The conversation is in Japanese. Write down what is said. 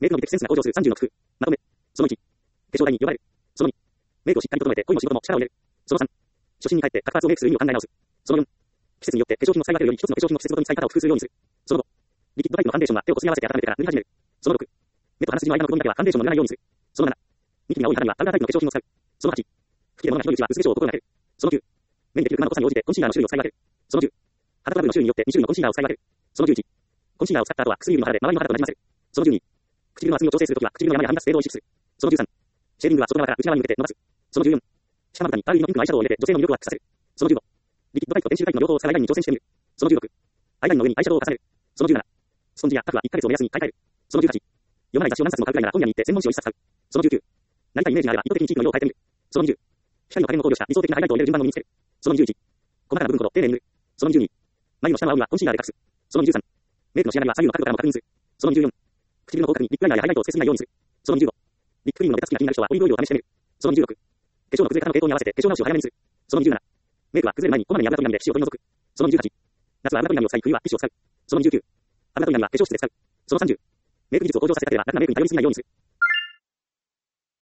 メイクの美的センスが向上する30の工夫。まとめ。その1。化粧台に呼ばれる。その2。メイクをしっかり整えて恋も仕事も力を入れる。その3。初心に帰って各パーツをメイクする意味を考え直す。その4。季節によって化粧品の使い分けるより一つの化粧品の季節ごとに使い方を工夫するようにする。その5。リキッドタイプのファンデーションは手をこすり合わせて温めてから塗り始める。その6。目と鼻筋の間のくぼみだけはファンデーションを塗らないようにする。その7。ニキビが多い肌にはパウダータイプの化粧品を使う。その8。吹き出物がひどいうちは薄化粧を心がける。その9。目にできるクマの濃さに応じてコンシーラーの種類を使い分ける。その10。肌トラブルの種類によって2種類のコンシーラーを使い分ける。その11。コンシーラーを使った後は薬指の肌で周りの肌となじませる。その12。唇の厚みを調整するときは唇の山やはみ出す程度を意識する。その13。シェーディングは外側から内側に向けて伸ばす。その14。下まぶたにパール入りのピンクのアイシャドウを入れて女性の魅力をアップさせる。その15。リキッドタイプとペンシルタイプの両方を使うアイラインに挑戦してみる。その16。アイラインの上にアイシャドウを重ねる。その17。スポンジやパフは1ヶ月を目安に買い替える。その18。読まない雑誌を何冊も買うくらいなら本屋に行って専門誌を1冊買う。その19。なりたいイメージがあれば意図的に地域の色を変えてみる。その20。光の加減を考慮した理想的なハイライトを入れる順番を身につける。その21。細かな部分ほど丁寧に塗る。その22。眉の下の青みはコンシーラーで隠す。その23。メイクの仕上がりは左右の角度からも確認する。その24。唇の口角にリップライナーやハイライトをつけすぎないようにする。その25。リップクリームのベタつきが気になる人はオリーブオイルを試してみる。その26。化粧の崩れ方の傾向に合わせて化粧直しを早めにする。その27。メイクは崩れる前にこまめに油とり紙で皮脂を取り除く。その28。夏は油とり紙を使い、冬はティッシュを使う。その29。油とり紙は化粧室で使う。その30。メイク技術を向上させたければ楽なメイクに頼りすぎないようにする。